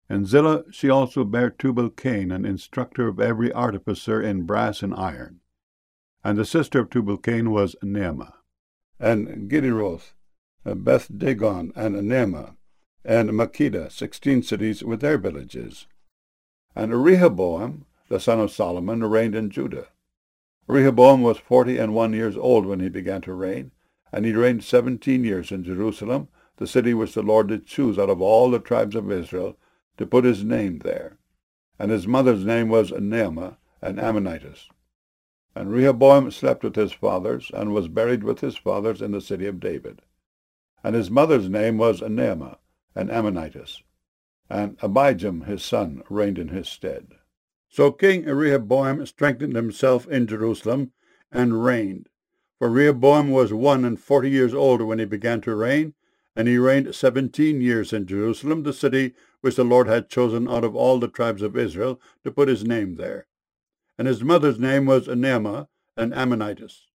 And Zillah, she also bare Tubal-Cain, an instructor of every artificer in brass and iron. And the sister of Tubal-Cain was Naamah. And Gederoth, Beth-Dagon, and Naamah, and Makkedah, 16 cities with their villages. And Rehoboam, the son of Solomon, reigned in Judah. Rehoboam was 41 years old when he began to reign, and he reigned 17 years in Jerusalem, the city which the Lord did choose out of all the tribes of Israel, to put his name there. And his mother's name was Naamah, an Ammonitess. And Rehoboam slept with his fathers, and was buried with his fathers in the city of David. And his mother's name was Naamah, an Ammonitess. And Abijam his son reigned in his stead. So King Rehoboam strengthened himself in Jerusalem, and reigned. For Rehoboam was 41 years old when he began to reign, and he reigned 17 years in Jerusalem, the city which the Lord had chosen out of all the tribes of Israel, to put his name there. And his mother's name was Naamah, an Ammonitess.